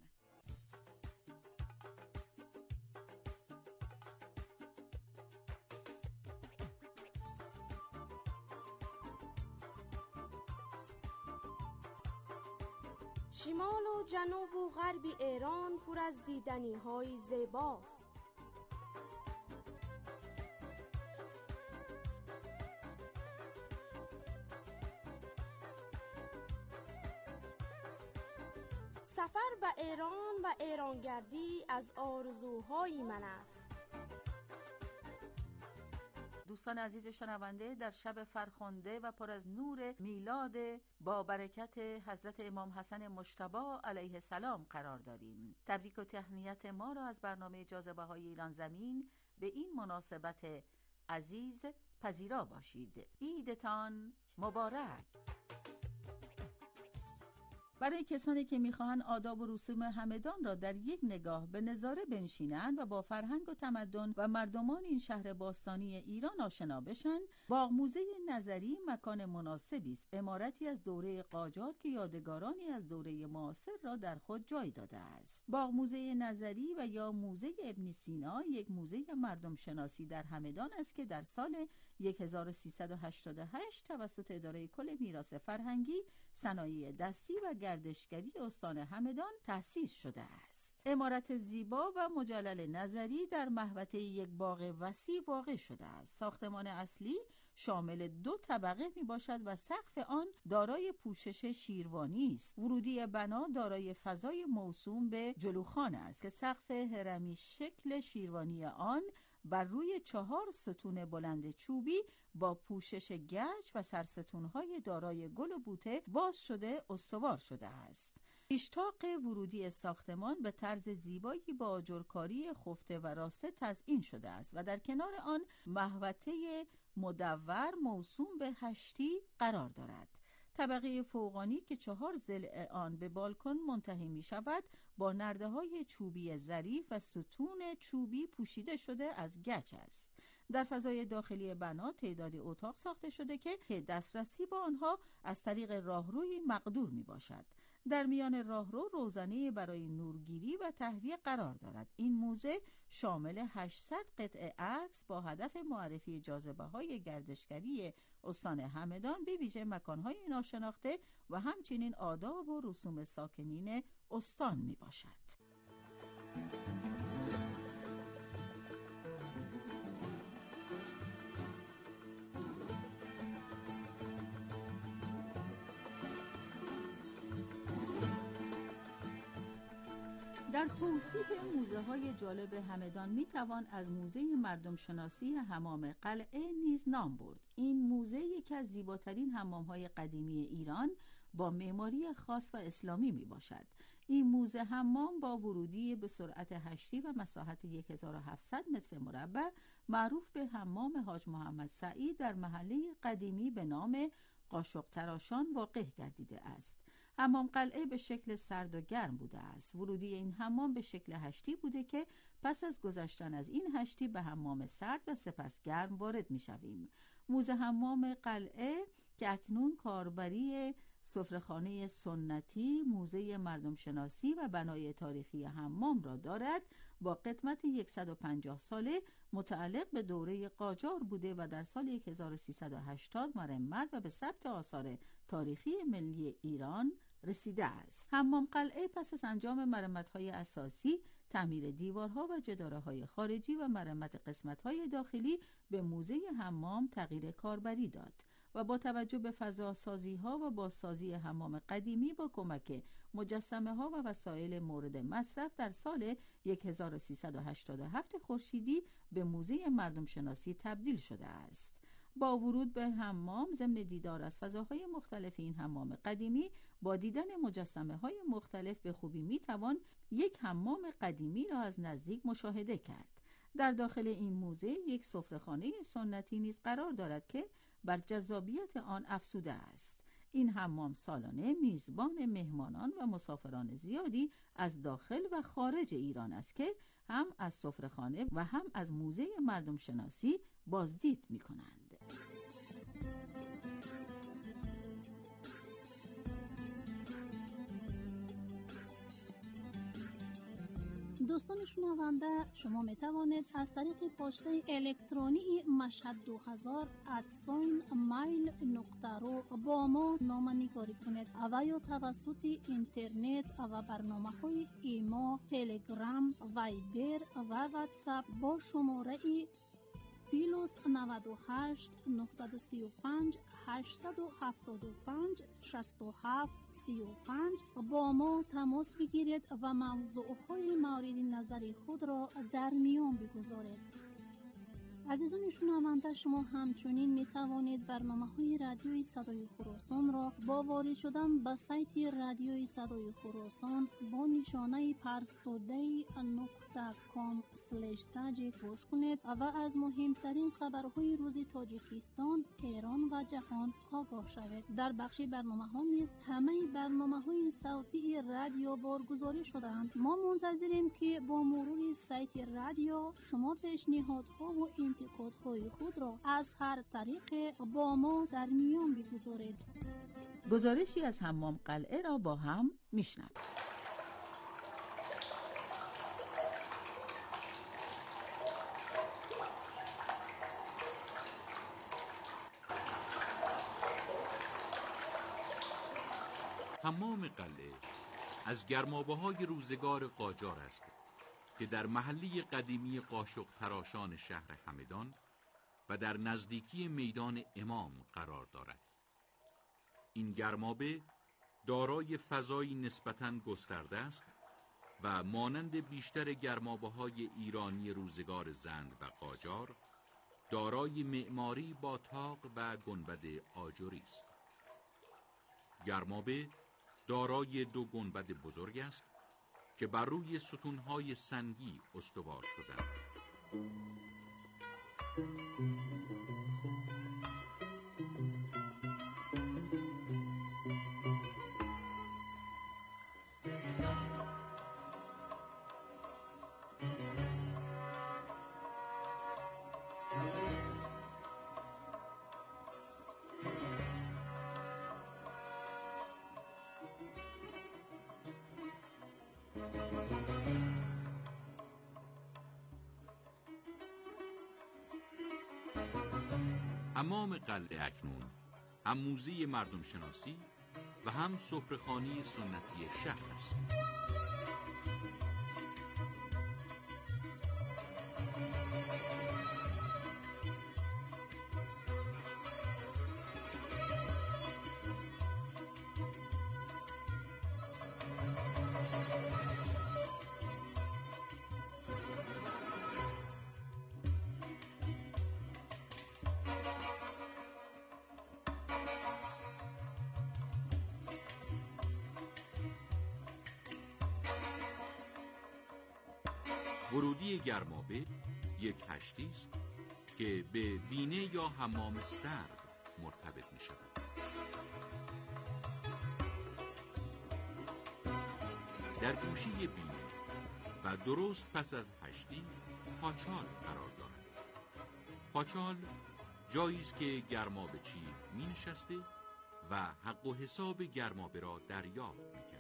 شمال و جنوب و غرب ایران پر از دیدنی‌های زیباست. سفر به ایران و ایرانگردی از آرزوهای من است. دوستان عزیز شنونده، در شب فرخنده و پر از نور میلاد با برکت حضرت امام حسن مجتبی علیه السلام قرار داریم. تبریک و تهنیت ما را از برنامه جاذبه های ایران زمین به این مناسبت عزیز پذیرا باشید. عیدتان مبارک. برای کسانی که میخواهند آداب و رسوم همدان را در یک نگاه به نظاره بنشینند و با فرهنگ و تمدن و مردمان این شهر باستانی ایران آشنا بشن، باغ موزه نظری مکان مناسبی است. عمارتی از دوره قاجار که یادگارانی از دوره معاصر را در خود جای داده است. باغ موزه نظری و یا موزه ابن سینا یک موزه مردم شناسی در همدان است که در سال هزار و سیصد و هشتاد و هشت توسط اداره کل میراث فرهنگی، صنایع دستی و گردشگری استان همدان تأسیس شده است. عمارت زیبا و مجلل نظری در محوطه یک باغ وسیع واقع شده است. ساختمان اصلی شامل دو طبقه می باشد و سقف آن دارای پوشش شیروانی است. ورودی بنا دارای فضای موسوم به جلوخانه است که سقف هرمی شکل شیروانی آن بر روی چهار ستون بلند چوبی با پوشش گچ و سرستونهای دارای گل و بوته باز شده استوار شده است. اشتاق ورودی ساختمان به طرز زیبایی با آجرکاری خفته و راسته تزیین شده است و در کنار آن محوطه مدور موسوم به هشتی قرار دارد. طبقه فوقانی که چهار ضلع آن به بالکن منتهی می شود با نرده های چوبی ظریف و ستون چوبی پوشیده شده از گچ است. در فضای داخلی بنا تعدادی اتاق ساخته شده که دسترسی با آنها از طریق راهروی مقدور می باشد. در میان راهرو روزنه برای نورگیری و تهویه قرار دارد. این موزه شامل هشتصد قطعه عکس با هدف معرفی جاذبه‌های گردشگری استان همدان، به ویژه مکان‌های ناشناخته و همچنین آداب و رسوم ساکنین استان می باشد. در توصیف موزه های جالب همدان می توان از موزه مردم شناسی حمام قلعه نیز نام برد. این موزه یکی از زیباترین حمام های قدیمی ایران با معماری خاص و اسلامی می باشد. این موزه حمام با ورودی به سرعت هشتی و مساحت هزار و هفتصد متر مربع معروف به حمام حاج محمد سعید در محله قدیمی به نام قاشق تراشان واقع گردیده است. حمام قلعه به شکل سرد و گرم بوده است. ورودی این حمام به شکل هشتی بوده که پس از گذشتن از این هشتی به حمام سرد و سپس گرم وارد می شویم. موزه حمام قلعه که اکنون کاربری سفره‌خانه سنتی، موزه مردم شناسی و بنای تاریخی حمام را دارد، با قدمت صد و پنجاه ساله متعلق به دوره قاجار بوده و در سال هزار و سیصد و هشتاد مرمت و به ثبت آثار تاریخی ملی ایران رسیده است. حمام قلعه پس از انجام مرمت‌های اساسی، تعمیر دیوارها و جداره‌های خارجی و مرمت قسمت‌های داخلی به موزه حمام تغییر کاربری داد و با توجه به فضاسازی‌ها و بازسازی حمام قدیمی با کمک مجسمه‌ها و وسایل مورد مصرف در سال هزار و سیصد و هشتاد و هفت خورشیدی به موزه مردم شناسی تبدیل شده است. با ورود به حمام ضمن دیدار از فضاهای مختلف این حمام قدیمی با دیدن مجسمه‌های مختلف به خوبی می‌توان یک حمام قدیمی را از نزدیک مشاهده کرد. در داخل این موزه یک سفره‌خانه سنتی نیز قرار دارد که بر جذابیت آن افزوده است. این حمام سالانه میزبان مهمانان و مسافران زیادی از داخل و خارج ایران است که هم از سفره‌خانه و هم از موزه مردم شناسی بازدید می‌کنند. دوستان شنونده، شما می توانید از طریق پشته الکترونی مشهد دو هزار ادساین مایل نقطه رو با ما نامه‌نگاری کنید و یا توسط اینترنت و برنامه های ایما، تلگرام، وایبر و واتساپ با شماره پلاس نود و هشت نهصد و سی و پنج هشتصد و هفتاد و پنج شصت و هفت سی و پنج با ما تماس بگیرید و موضوعهای مورد نظر خود را در میان بگذارید. عزیزان شنونده، شما همچنین می توانید برنامه های رادیوی صدای خراسان را با وارد شدن به سایت رادیوی صدای خراسان با نشانه پرستوده نقطه کام سلش تاج گوش کنید و از مهمترین خبرهای روز تاجیکستان، ایران و جهان آگاه شوید. در بخش برنامه ها نیز همه برنامه های صوتی رادیو بارگذاری شدند. ما منتظریم که با مرور سایت رادیو شما پیشنهادها و انتقادهای خود را از هر طریق با ما در میان بگذارید. گزارشی از حمام قلعه را با هم میشنویم. حمام قلعه از گرمابه‌های روزگار قاجار است که در محله قدیمی قاشق تراشان شهر همدان و در نزدیکی میدان امام قرار دارد. این گرمابه دارای فضایی نسبتاً گسترده است و مانند بیشتر گرمابه‌های ایرانی روزگار زند و قاجار دارای معماری با طاق و گنبد آجری است. گرمابه دارای دو گنبد بزرگ است که بر روی ستونهای سنگی استوار شدند. حمام قلعه اکنون هم موزه مردم شناسی و هم سفره‌خانه سنتی شهر است. ورودی گرمابه یک کشتی است که به بینه یا حمام سرد مرتبط می شود. در گوشه بینه و درست پس از کشتی پاچال قرار دارد. پاچال جایی است که گرمابه چی می نشسته و حق و حساب گرمابه را دریافت می کرد.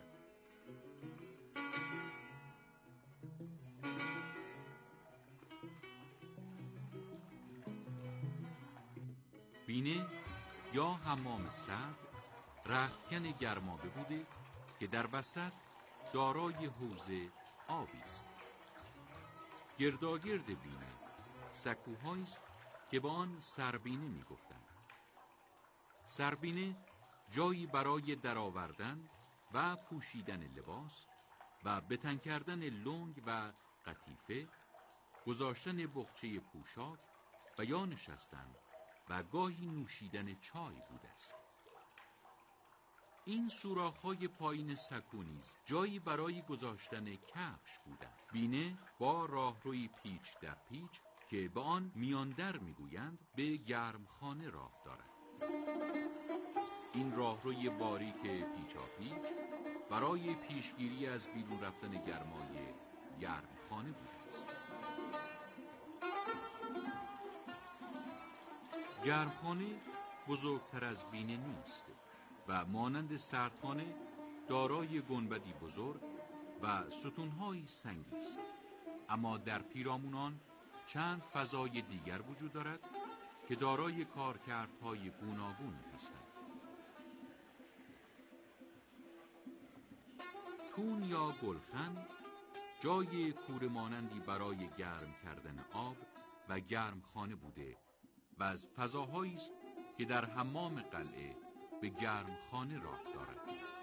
بینه یا حمام سرد رختکن گرمابه بوده که در وسط دارای حوض آبی است. گرداگرد بینه سکوهایی است که به آن سربینه می گفتند. سربینه جایی برای درآوردن و پوشیدن لباس و بتن کردن لنگ و قطیفه، گذاشتن بخچه پوشاک و یا نشستن و گاهی نوشیدن چای بوده است. این سوراخ‌های پایین سکو نیز جایی برای گذاشتن کفش بودند. بینه با راهروی پیچ در پیچ که به آن میاندر میگویند به گرمخانه راه دارد. این راهروی باریک پیچا پیچ برای پیشگیری از بیرون رفتن گرمای گرمخانه بوده است. گرمخانه بزرگتر از بینه نیست و مانند سردخانه دارای گنبدی بزرگ و ستونهای سنگی است، اما در پیرامون آن چند فضای دیگر وجود دارد که دارای کارکردهای گوناگون هستند. تون یا گلخن جای کوره مانندی برای گرم کردن آب و گرمخانه بوده و از فضاهایی است که در حمام قلعه به گرمخانه راه دارد.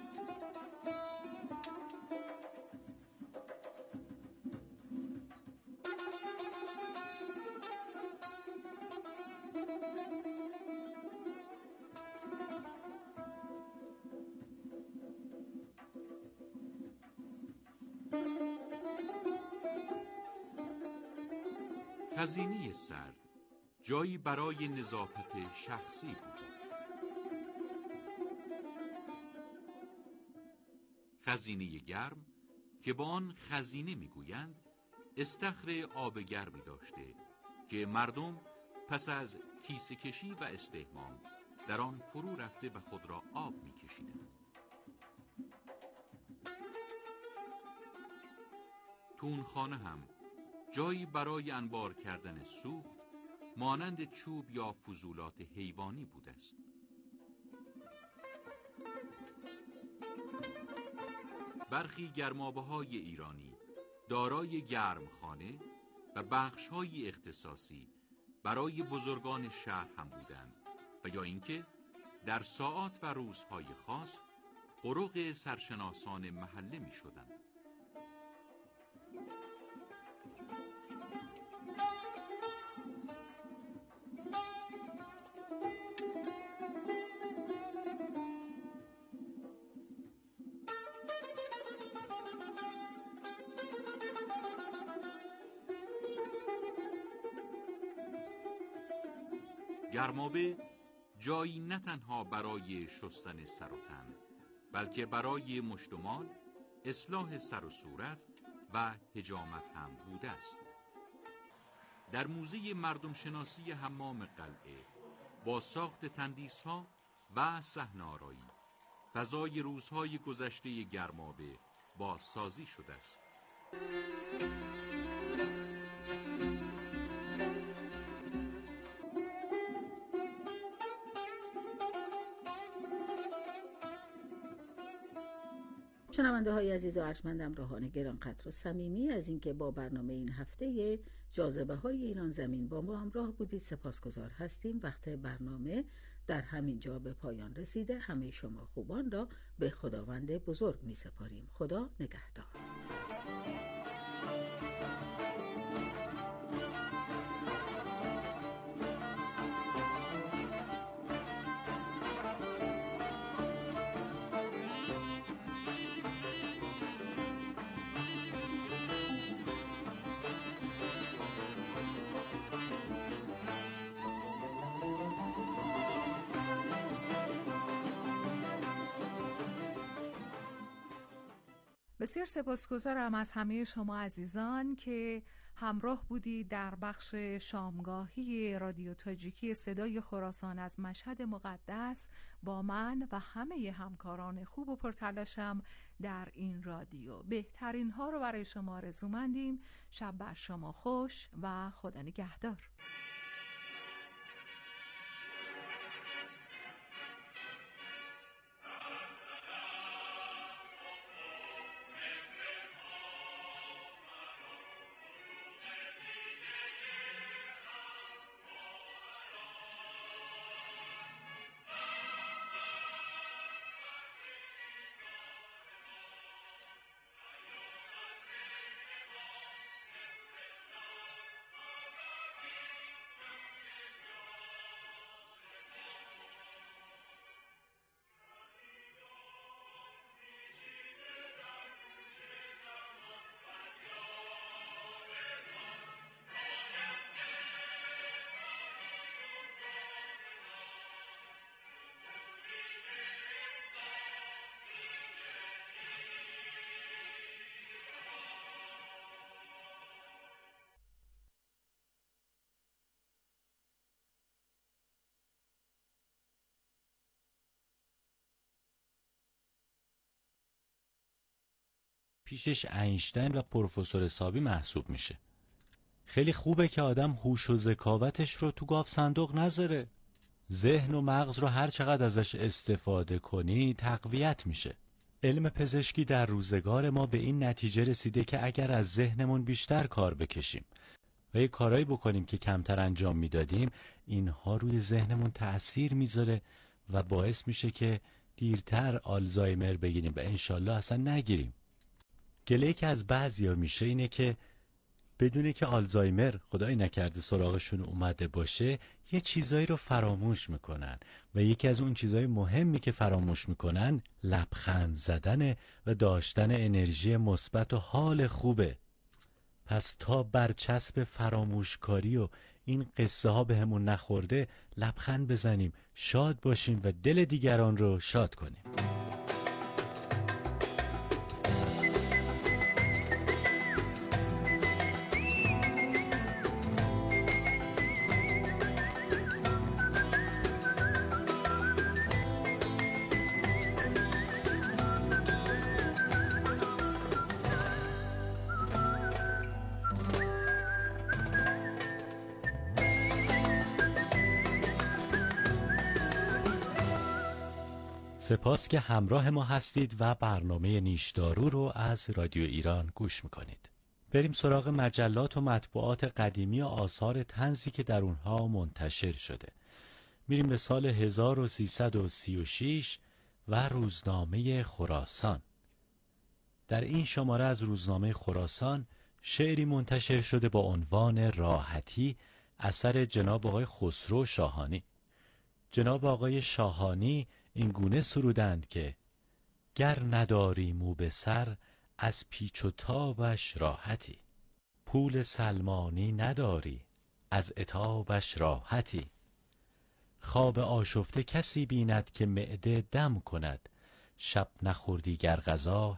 خزینه سرد جایی برای نظافت شخصی بود. خزینه گرم که با آن خزینه میگویند استخر آب گرمی داشته که مردم پس از کیسه کشی و استحمام در آن فرو رفته و خود را آب میکشیدند. تونخانه هم جایی برای انبار کردن سوخت مانند چوب یا فضولات حیوانی بوده است. برخی گرمابه‌های ایرانی دارای گرمخانه و بخش‌های اختصاصی برای بزرگان شهر هم بودند و یا اینکه در ساعات و روزهای خاص قرق سرشناسان محله می‌شدند. گرمابه جایی نه تنها برای شستن سر و تن، بلکه برای مشتمال، اصلاح سر و صورت و حجامت هم بوده است. در موزه مردم شناسی حمام قلعه با ساخت تندیس‌ها و صحنه‌آرایی فضای روزهای گذشته گرمابه بازسازی شده است. شنونده های عزیز و ارجمند همراهان گرانقدر و صمیمی از اینکه با برنامه این هفته جاذبه های ایران زمین با ما همراه بودید سپاسگزار هستیم. وقت برنامه در همین جا به پایان رسیده. همه شما خوبان را به خداوند بزرگ می سپاریم. خدا نگهدار. بسیار سپاسگزارم از همه شما عزیزان که همراه بودید در بخش شامگاهی رادیو تاجیکی صدای خراسان از مشهد مقدس با من و همه همکاران خوب و پرتلاشم در این رادیو. بهترین ها رو برای شما آرزومندیم. شب بر شما خوش و خدا نگهدار. پیشش اینشتین و پروفسور حسابی محسوب میشه. خیلی خوبه که آدم هوش و ذکاوتش رو تو گاف صندوق نذاره. ذهن و مغز رو هر چقدر ازش استفاده کنی تقویت میشه. علم پزشکی در روزگار ما به این نتیجه رسیده که اگر از ذهنمون بیشتر کار بکشیم و یه کارایی بکنیم که کمتر انجام میدادیم، اینها روی ذهنمون تأثیر میذاره و باعث میشه که دیرتر آلزایمر بگیریم و انشالله اصلا نگیریم. گله‌ای که از بعضیا میشه اینه که بدونه که آلزایمر خدای نکرده سراغشون اومده باشه یه چیزایی رو فراموش میکنن و یکی از اون چیزای مهمی که فراموش میکنن لبخند زدن و داشتن انرژی مثبت و حال خوبه. پس تا برچسب فراموشکاری و این قصه ها به همون نخورده لبخند بزنیم، شاد باشیم و دل دیگران رو شاد کنیم. سپاس که همراه ما هستید و برنامه نیشدارو رو از رادیو ایران گوش میکنید. بریم سراغ مجلات و مطبوعات قدیمی و آثار طنزی که در اونها منتشر شده. میریم به سال هزار و سیصد و سی و شش و روزنامه خراسان. در این شماره از روزنامه خراسان شعری منتشر شده با عنوان راحتی اثر جناب آقای خسرو شاهانی. جناب آقای شاهانی این گونه سرودند که گر نداری مو به سر از پیچ و تابش راحتی. پول سلمانی نداری، از عتابش راحتی. خواب آشفته کسی بیند که معده دم کند، شب نخوردی گر غذا